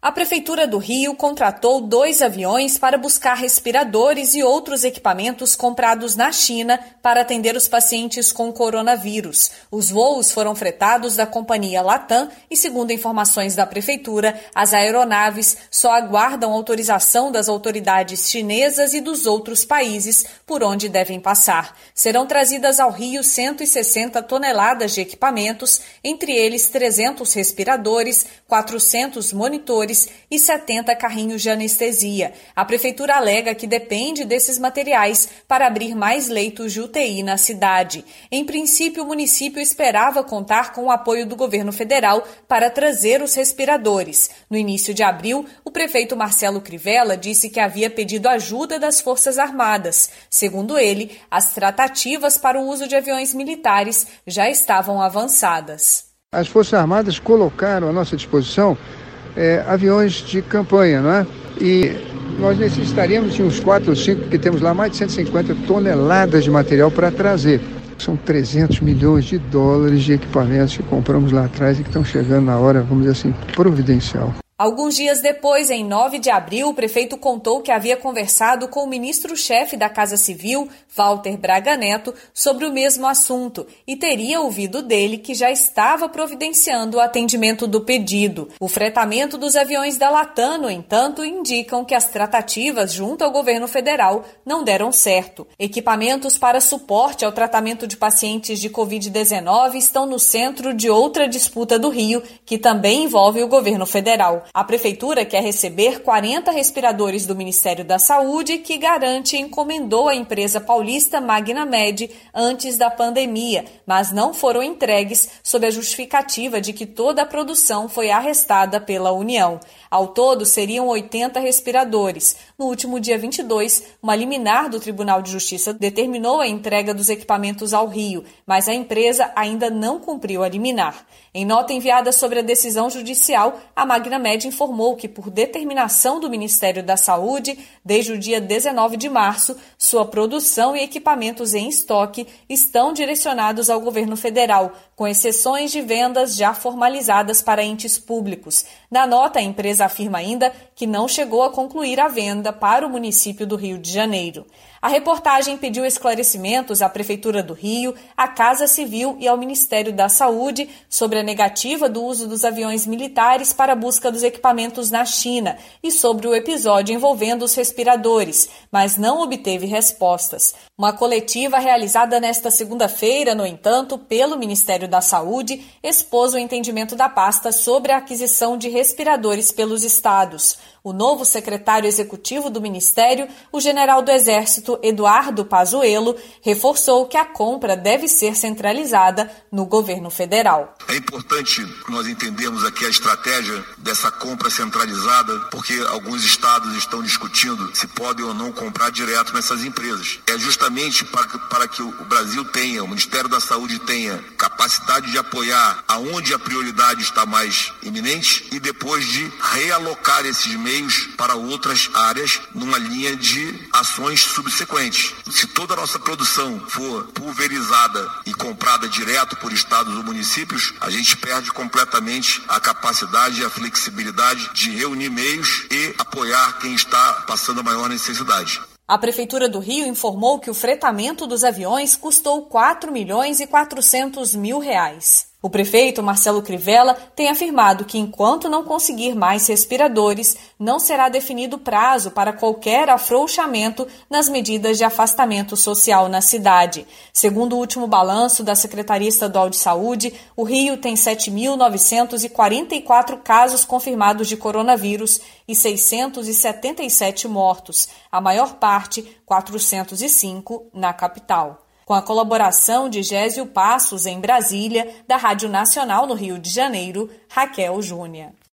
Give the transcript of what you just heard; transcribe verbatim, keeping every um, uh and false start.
A Prefeitura do Rio contratou dois aviões para buscar respiradores e outros equipamentos comprados na China para atender os pacientes com coronavírus. Os voos foram fretados da companhia Latam e, segundo informações da Prefeitura, as aeronaves só aguardam autorização das autoridades chinesas e dos outros países por onde devem passar. Serão trazidas ao Rio cento e sessenta toneladas de equipamentos, entre eles trezentos respiradores, quatrocentos monitores e setenta carrinhos de anestesia. A Prefeitura alega que depende desses materiais para abrir mais leitos de U T I na cidade. Em princípio, o município esperava contar com o apoio do governo federal para trazer os respiradores. No início de abril, o prefeito Marcelo Crivella disse que havia pedido ajuda das Forças Armadas. Segundo ele, as tratativas para o uso de aviões militares já estavam avançadas. As Forças Armadas colocaram à nossa disposição É, aviões de campanha, não é? E nós necessitaríamos de uns quatro ou cinco, porque temos lá mais de cento e cinquenta toneladas de material para trazer. São trezentos milhões de dólares de equipamentos que compramos lá atrás e que estão chegando na hora, vamos dizer assim, providencial. Alguns dias depois, em nove de abril, o prefeito contou que havia conversado com o ministro-chefe da Casa Civil, Walter Braga Neto, sobre o mesmo assunto e teria ouvido dele que já estava providenciando o atendimento do pedido. O fretamento dos aviões da Latam, no entanto, indicam que as tratativas junto ao governo federal não deram certo. Equipamentos para suporte ao tratamento de pacientes de covid dezenove estão no centro de outra disputa do Rio, que também envolve o governo federal. A Prefeitura quer receber quarenta respiradores do Ministério da Saúde, que garante encomendou à empresa paulista MagnaMed antes da pandemia, mas não foram entregues sob a justificativa de que toda a produção foi arrestada pela União. Ao todo, seriam oitenta respiradores. No último dia vinte e dois, uma liminar do Tribunal de Justiça determinou a entrega dos equipamentos ao Rio, mas a empresa ainda não cumpriu a liminar. Em nota enviada sobre a decisão judicial, a MagnaMed informou que, por determinação do Ministério da Saúde, desde o dia dezenove de março, sua produção e equipamentos em estoque estão direcionados ao governo federal, com exceções de vendas já formalizadas para entes públicos. Na nota, a empresa afirma ainda que não chegou a concluir a venda para o município do Rio de Janeiro. A reportagem pediu esclarecimentos à Prefeitura do Rio, à Casa Civil e ao Ministério da Saúde sobre a negativa do uso dos aviões militares para a busca dos equipamentos na China e sobre o episódio envolvendo os respiradores, mas não obteve respostas. Uma coletiva realizada nesta segunda-feira, no entanto, pelo Ministério da Saúde, expôs o entendimento da pasta sobre a aquisição de respiradores pelos estados. O novo secretário executivo do Ministério, o general do Exército, Eduardo Pazuello, reforçou que a compra deve ser centralizada no governo federal. É importante nós entendermos aqui a estratégia dessa compra centralizada, porque alguns estados estão discutindo se podem ou não comprar direto nessas empresas. É justamente para, para que o Brasil tenha, o Ministério da Saúde tenha capacidade de apoiar aonde a prioridade está mais iminente e depois de realocar esses meios para outras áreas numa linha de ações subsequentes. Se toda a nossa produção for pulverizada e comprada direto por estados ou municípios, a gente perde completamente a capacidade e a flexibilidade de reunir meios e apoiar quem está passando a maior necessidade. A Prefeitura do Rio informou que o fretamento dos aviões custou quatro milhões e quatrocentos mil reais. O prefeito Marcelo Crivella tem afirmado que, enquanto não conseguir mais respiradores, não será definido prazo para qualquer afrouxamento nas medidas de afastamento social na cidade. Segundo o último balanço da Secretaria Estadual de Saúde, o Rio tem sete mil novecentos e quarenta e quatro casos confirmados de coronavírus e seiscentos e setenta e sete mortos, a maior parte, quatrocentos e cinco, na capital. Com a colaboração de Gésio Passos, em Brasília, da Rádio Nacional no Rio de Janeiro, Raquel Júnior.